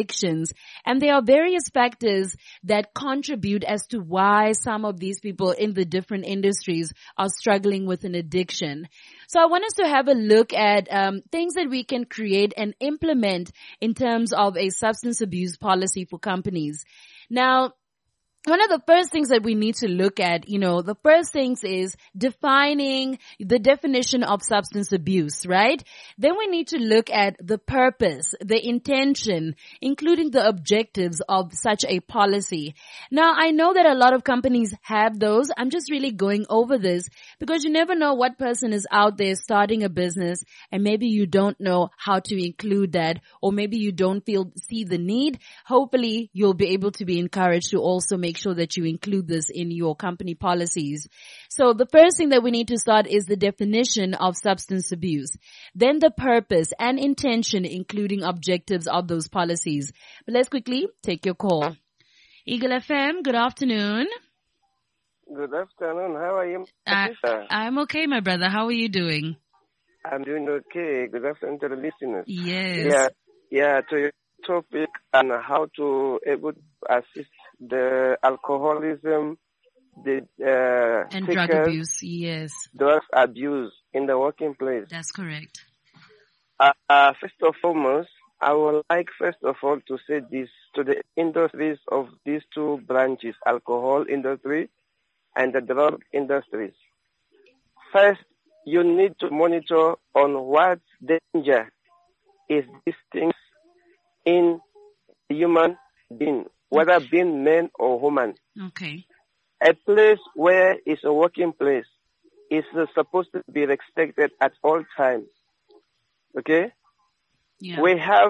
addictions. And there are various factors that contribute as to why some of these people in the different industries are struggling with an addiction. So I want us to have a look at um, things that we can create and implement in terms of a substance abuse policy for companies. Now, one of the first things that we need to look at, you know, the first things is defining the definition of substance abuse, right? Then we need to look at the purpose, the intention, including the objectives of such a policy. Now, I know that a lot of companies have those. I'm just really going over this because you never know what person is out there starting a business and maybe you don't know how to include that, or maybe you don't feel, see the need. Hopefully, you'll be able to be encouraged to also make sure that you include this in your company policies. So the first thing that we need to start is the definition of substance abuse. Then the purpose and intention, including objectives of those policies. But let's quickly take your call. Eagle F M, good afternoon. Good afternoon. How are you? I, I'm okay, my brother. How are you doing? I'm doing okay. Good afternoon to the listeners. Yes. Yeah, yeah, to your topic and how to able to assist the alcoholism, the uh, and takers, drug abuse, yes. drug abuse in the working place. That's correct. Uh, uh, first of foremost, I would like first of all to say this to the industries of these two branches, alcohol industry and the drug industries. First, you need to monitor on what danger is these things in human being, whether being man or woman. Okay. A place where it's a working place is uh, supposed to be respected at all times. Okay? Yeah. We have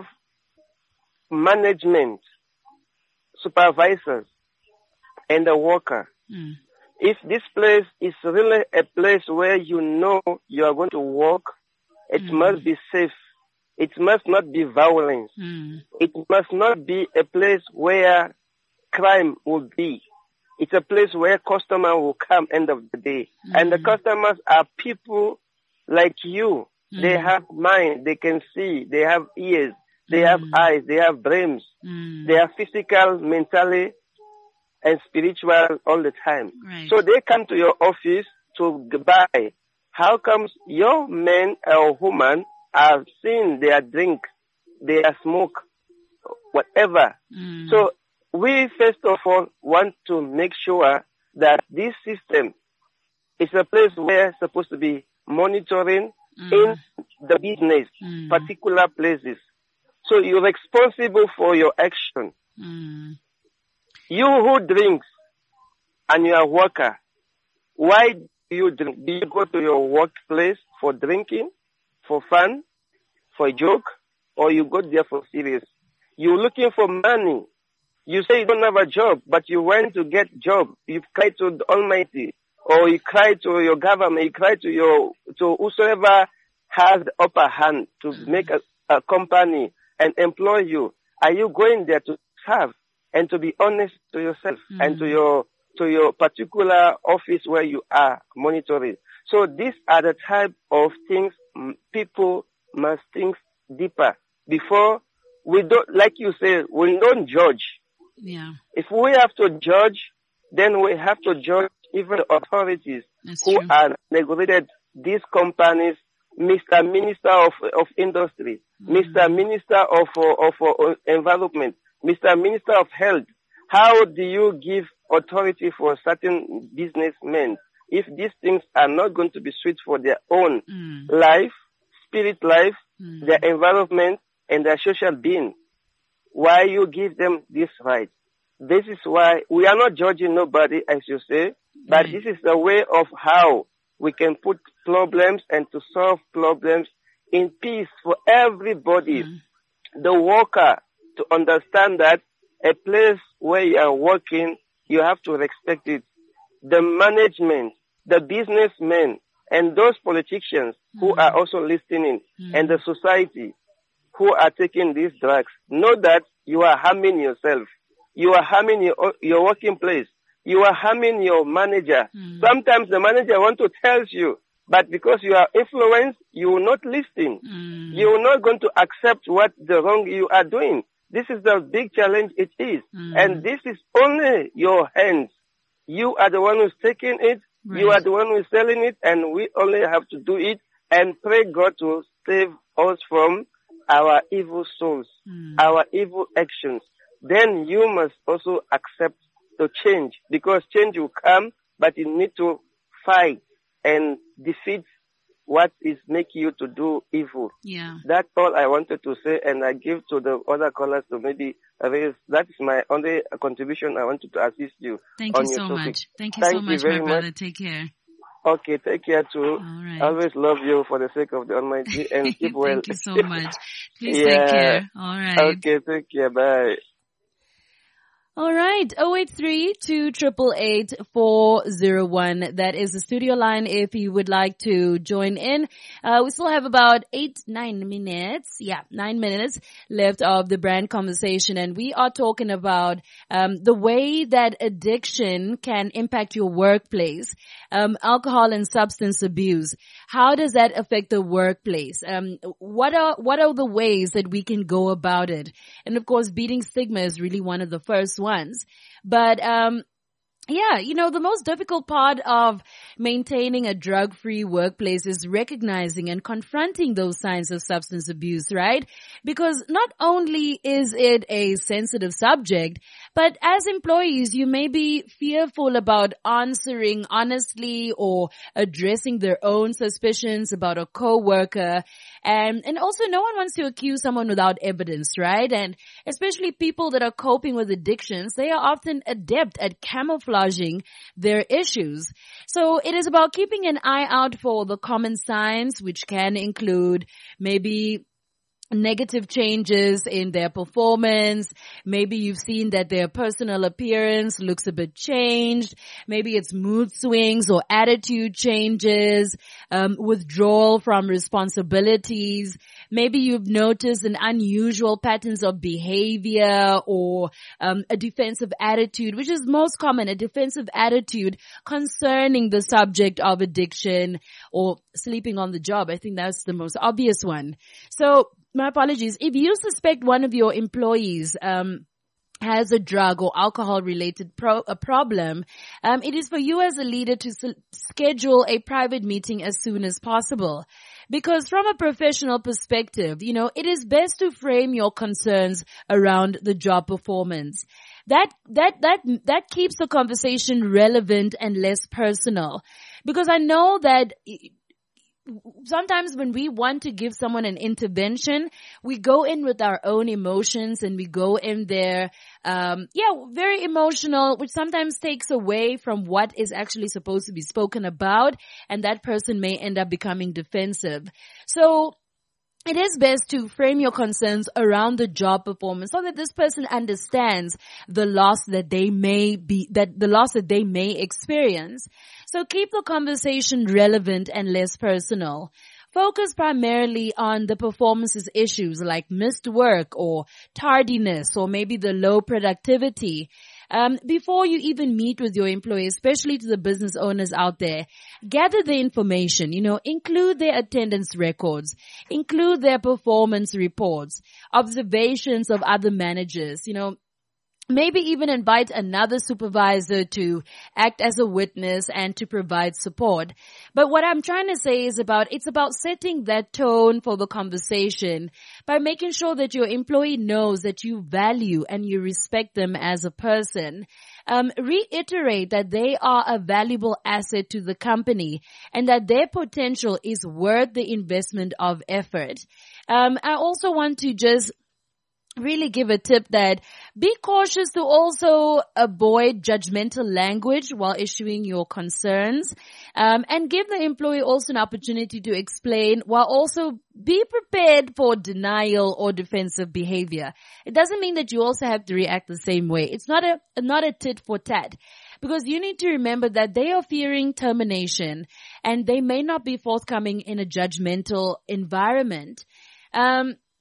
management, supervisors, and a worker. Mm. If this place is really a place where you know you are going to work, it Mm. must be safe. It must not be violence. Mm. It must not be a place where crime will be. It's a place where customer will come end of the day. Mm. And the customers are people like you. Mm. They have mind, they can see, they have ears, they Mm. have eyes, they have brains. Mm. They are physical, mentally, and spiritual all the time. Right. So they come to your office to buy. How comes your man or woman are seeing their drink, their smoke, whatever? Mm. So we first of all want to make sure that this system is a place where it's supposed to be monitoring Mm. in the business, Mm. particular places. So you're responsible for your action. Mm. You who drinks and you're a worker, why do you drink? Do you go to your workplace for drinking, for fun, for a joke, or you go there for serious? You're looking for money. You say you don't have a job, but you went to get job. You cry to the Almighty, or you cry to your government, you cry to your to whosoever has the upper hand to make a, a company and employ you. Are you going there to serve and to be honest to yourself Mm. and to your to your particular office where you are monitoring? So these are the type of things mm, people must think deeper before we don't, like you say, we don't judge. Yeah. If we have to judge, then we have to judge even the authorities That's who true. are regulated these companies, Mister Minister of of Industry, Mm. Mister Minister of uh, of uh, Environment, Mister Minister of Health. How do you give authority for certain businessmen if these things are not going to be sweet for their own Mm. life, spirit life, Mm. their environment, and their social being? Why you give them this right? This is why we are not judging nobody, as you say, but Right. this is the way of how we can put problems and to solve problems in peace for everybody. Mm. The worker to understand that a place where you are working, you have to respect it. The management, the businessmen, and those politicians who Mm. are also listening, Mm. and the society who are taking these drugs, know that you are harming yourself. You are harming your, your working place. You are harming your manager. Mm. Sometimes the manager wants to tell you, but because you are influenced, you will not listen. Mm. You are not going to accept what the wrong you are doing. This is the big challenge it is. Mm. And this is only your hands. You are the one who's taking it. Right. You are the one who's selling it. And we only have to do it and pray God to save us from our evil souls, mm. our evil actions. Then you must also accept the change, because change will come, but you need to fight and defeat what is making you to do evil. Yeah. That's all I wanted to say, and I give to the other callers to maybe raise. That is my only contribution. I wanted to assist you. Thank on you your so topic. much. Thank you Thank so much, you my brother. Much. Take care. Okay, take care too. All right. I always love you for the sake of the Almighty, and keep well. Thank you so much. Please yeah. take care. All right. Okay, take care. Bye. All right, oh eight three, two eight eight, four oh one. That is the studio line if you would like to join in. Uh, we still have about eight, nine minutes. Yeah, nine minutes left of the brand conversation. And we are talking about um, the way that addiction can impact your workplace. Um, alcohol and substance abuse. How does that affect the workplace? Um, what are, what are the ways that we can go about it? And of course, beating stigma is really one of the first ones. But, um, yeah, you know, the most difficult part of maintaining a drug-free workplace is recognizing and confronting those signs of substance abuse, right? Because not only is it a sensitive subject, but as employees, you may be fearful about answering honestly or addressing their own suspicions about a coworker. And, and also no one wants to accuse someone without evidence, right? And especially people that are coping with addictions, they are often adept at camouflaging their issues. So it is about keeping an eye out for the common signs, which can include maybe negative changes in their performance. Maybe you've seen that their personal appearance looks a bit changed. Maybe it's mood swings or attitude changes, um, withdrawal from responsibilities. Maybe you've noticed an unusual patterns of behavior or um, a defensive attitude, which is most common, a defensive attitude concerning the subject of addiction or sleeping on the job. I think that's the most obvious one. So my apologies. If you suspect one of your employees um has a drug or alcohol related pro- a problem, um it is for you as a leader to s- schedule a private meeting as soon as possible. Because from a professional perspective, you know, it is best to frame your concerns around the job performance. That, that, that, that keeps the conversation relevant and less personal. Because I know that sometimes when we want to give someone an intervention, we go in with our own emotions and we go in there, um, yeah, very emotional, which sometimes takes away from what is actually supposed to be spoken about, and that person may end up becoming defensive. So it is best to frame your concerns around the job performance so that this person understands the loss that they may be, that the loss that they may experience. So keep the conversation relevant and less personal. Focus primarily on the performance's issues like missed work or tardiness or maybe the low productivity. Um, before you even meet with your employee, especially to the business owners out there, gather the information, you know, include their attendance records, include their performance reports, observations of other managers, you know, maybe even invite another supervisor to act as a witness and to provide support. But what I'm trying to say is about, it's about setting that tone for the conversation by making sure that your employee knows that you value and you respect them as a person. Um, reiterate that they are a valuable asset to the company and that their potential is worth the investment of effort. Um, I also want to just really give a tip that be cautious to also avoid judgmental language while issuing your concerns, um, and give the employee also an opportunity to explain while also be prepared for denial or defensive behavior. It doesn't mean that you also have to react the same way. It's not a, not a tit for tat, because you need to remember that they are fearing termination and they may not be forthcoming in a judgmental environment. Um,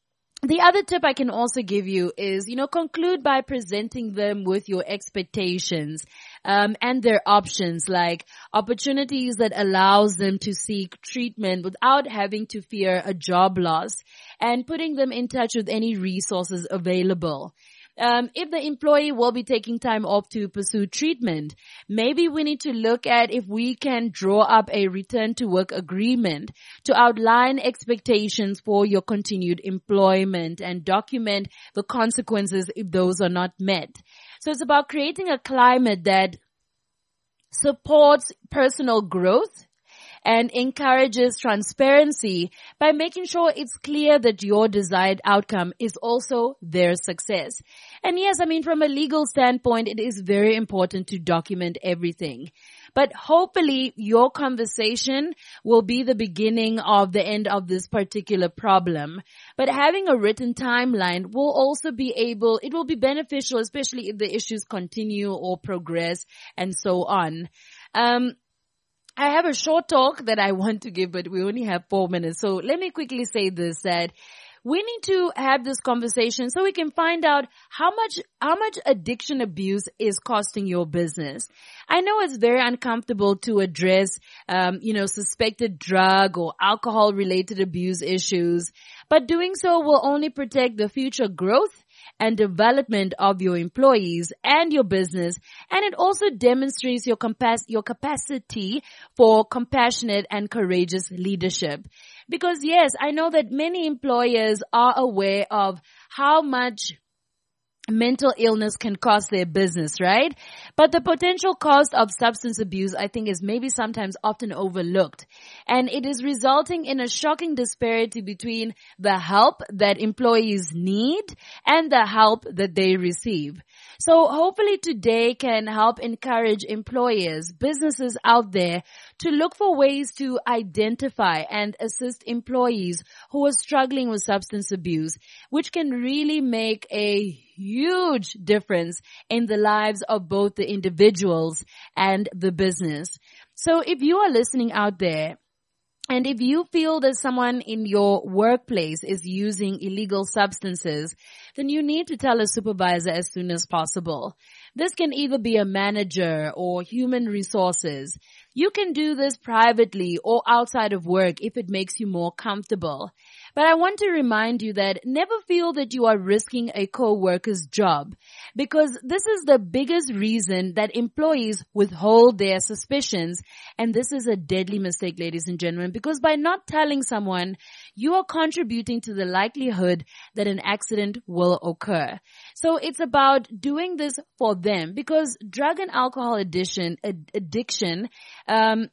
The other tip I can also give you is, you know, conclude by presenting them with your expectations, um, and their options, like opportunities that allows them to seek treatment without having to fear a job loss, and putting them in touch with any resources available. Um, if the employee will be taking time off to pursue treatment, maybe we need to look at if we can draw up a return to work agreement to outline expectations for your continued employment and document the consequences if those are not met. So it's about creating a climate that supports personal growth and encourages transparency by making sure it's clear that your desired outcome is also their success. And yes, I mean, from a legal standpoint, it is very important to document everything. But hopefully your conversation will be the beginning of the end of this particular problem. But having a written timeline will also be able, it will be beneficial, especially if the issues continue or progress and so on. Um, I have a short talk that I want to give, but we only have four minutes. So let me quickly say this, that we need to have this conversation so we can find out how much, how much addiction abuse is costing your business. I know it's very uncomfortable to address, um, you know, suspected drug or alcohol related abuse issues, but doing so will only protect the future growth and development of your employees and your business, and it also demonstrates your compas- your capacity for compassionate and courageous leadership. Because yes, I know that many employers are aware of how much mental illness can cost their business, right? But the potential cost of substance abuse, I think, is maybe sometimes often overlooked. And it is resulting in a shocking disparity between the help that employees need and the help that they receive. So hopefully today can help encourage employers, businesses out there to look for ways to identify and assist employees who are struggling with substance abuse, which can really make a huge difference in the lives of both the individuals and the business. So if you are listening out there, and if you feel that someone in your workplace is using illegal substances, then you need to tell a supervisor as soon as possible. This can either be a manager or human resources. You can do this privately or outside of work if it makes you more comfortable. But I want to remind you that never feel that you are risking a co-worker's job, because this is the biggest reason that employees withhold their suspicions. And this is a deadly mistake, ladies and gentlemen, because by not telling someone, you are contributing to the likelihood that an accident will occur. So it's about doing this for them, because drug and alcohol addiction, ad- addiction, um,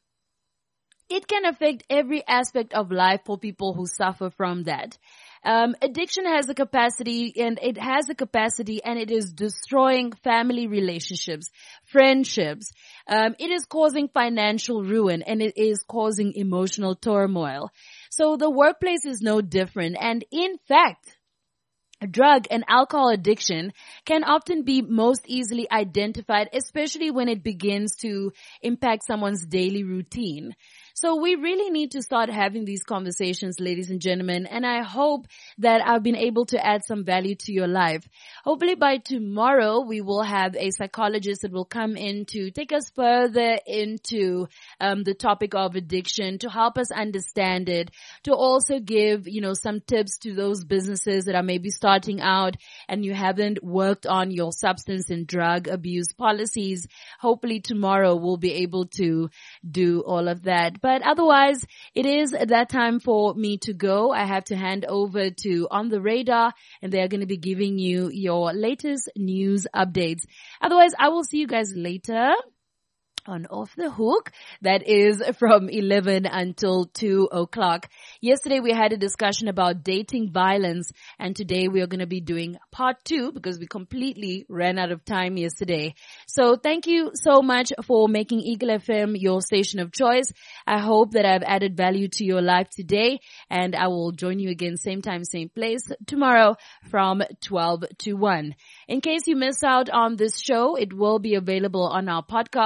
it can affect every aspect of life for people who suffer from that. Um, addiction has a capacity, and it has a capacity, and it is destroying family relationships, friendships. Um, it is causing financial ruin, and it is causing emotional turmoil. So the workplace is no different. And in fact, drug and alcohol addiction can often be most easily identified, especially when it begins to impact someone's daily routine. So we really need to start having these conversations, ladies and gentlemen, and I hope that I've been able to add some value to your life. Hopefully by tomorrow we will have a psychologist that will come in to take us further into um, the topic of addiction, to help us understand it, to also give, you know, some tips to those businesses that are maybe starting out and you haven't worked on your substance and drug abuse policies. Hopefully tomorrow we'll be able to do all of that. But otherwise, it is that time for me to go. I have to hand over to On the Radar, and they're going to be giving you your latest news updates. Otherwise, I will see you guys later on Off the Hook. That is from eleven until two o'clock. Yesterday we had a discussion about dating violence, and today we are going to be doing part two because we completely ran out of time yesterday. So thank you so much for making Eagle F M your station of choice. I hope that I've added value to your life today, and I will join you again same time, same place tomorrow from twelve to one. In case you missed out on this show, it will be available on our podcast on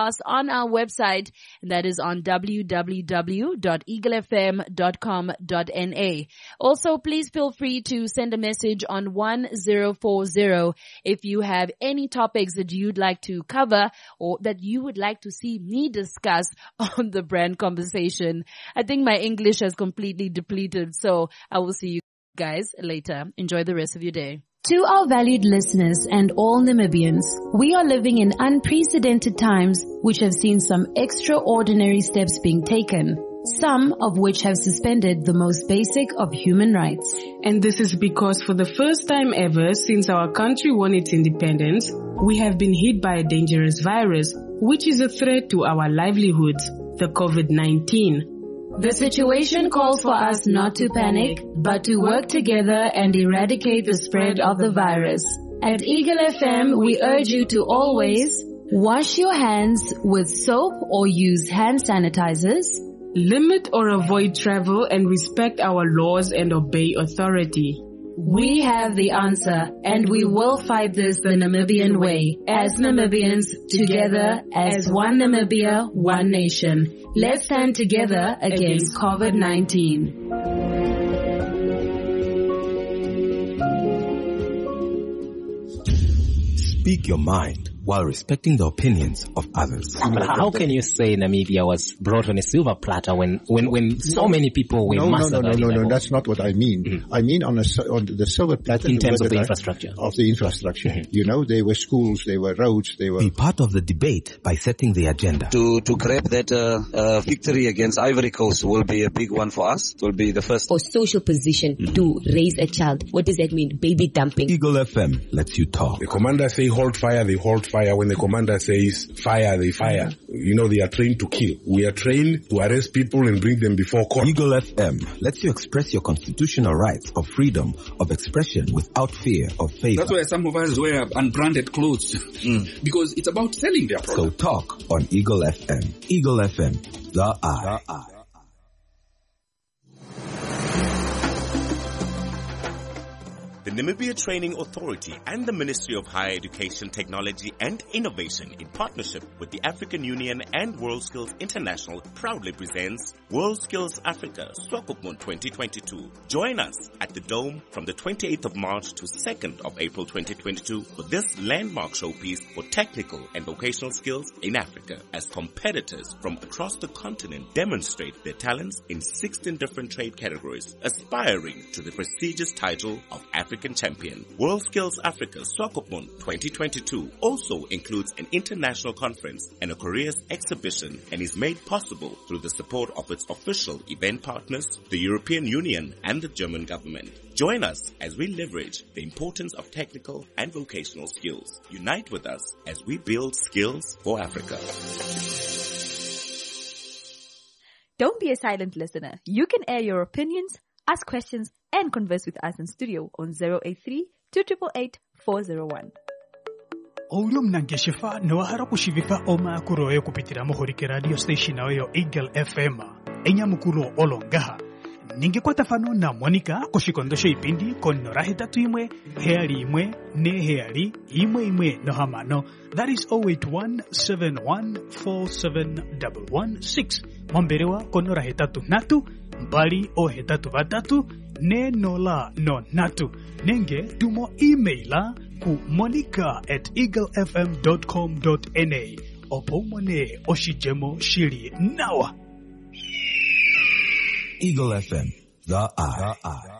on our website, and that is on w w w dot eagle f m dot com dot n a. Also, please feel free to send a message on one zero four zero if you have any topics that you'd like to cover or that you would like to see me discuss on the brand conversation. I think my English has completely depleted, so I will see you guys later. Enjoy the rest of your day. To our valued listeners and all Namibians, we are living in unprecedented times which have seen some extraordinary steps being taken, some of which have suspended the most basic of human rights. And this is because for the first time ever since our country won its independence, we have been hit by a dangerous virus, which is a threat to our livelihoods, the COVID nineteen. The situation calls for us not to panic, but to work together and eradicate the spread of the virus. At Eagle F M, we urge you to always wash your hands with soap or use hand sanitizers, limit or avoid travel, and respect our laws and obey authority. We have the answer, and we will fight this the Namibian way. As Namibians, together, as one Namibia, one nation. Let's stand together against COVID nineteen. Speak your mind while respecting the opinions of others. But how can you say Namibia was brought on a silver platter when, when, when so no, many people were no, massacred? No, no, no, no, no, no, that's not what I mean. Mm-hmm. I mean on, a, on the silver platter. In terms of the infrastructure. Of the infrastructure. Mm-hmm. You know, there were schools, there were roads, there were... Be part of the debate by setting the agenda. To, to grab that uh, uh, victory against Ivory Coast will be a big one for us. It will be the first. For social position mm-hmm. to raise a child. What does that mean? Baby dumping. Eagle F M lets you talk. The commander say hold fire, they hold fire. When the commander says fire, they fire. You know, they are trained to kill. We are trained to arrest people and bring them before court. Eagle F M lets you express your constitutional rights of freedom of expression without fear of favor. That's why some of us wear unbranded clothes. Mm. Because it's about selling their product. So talk on Eagle F M. Eagle F M, the eye. The eye. The Namibia Training Authority and the Ministry of Higher Education, Technology and Innovation, in partnership with the African Union and WorldSkills International, proudly presents WorldSkills Africa Swakopmund twenty twenty-two. Join us at the Dome from the twenty-eighth of March to second of April twenty twenty-two for this landmark showpiece for technical and vocational skills in Africa, as competitors from across the continent demonstrate their talents in sixteen different trade categories, aspiring to the prestigious title of African Champion. WorldSkills Africa Swakopmund twenty twenty-two also includes an international conference and a careers exhibition, and is made possible through the support of its official event partners, the European Union and the German government. Join us as we leverage the importance of technical and vocational skills. Unite with us as we build skills for Africa. Don't be a silent listener. You can air your opinions, ask questions, and converse with us in studio on zero eight three, two eight eight, four zero one. Oulu mnangeshifa nawahara kushivifa oma kuroyo kupitira mohorike radio station ayo Eagle F M enya mukulu olongaha ningekwata fano na Monica koshikondosho ipindi konora hetatu imwe heali imwe ne heali imwe imwe no hamano. That is zero eight one, seven one four seven one one six. Momberewa konora hetatu natu mbali o hetatu vatatu ne nola no natu. Nenge tumo emaila ku monica at eaglefm dot com dot n a. Opomone oshijemo shiri nawa. Eagle F M, the eye. The eye.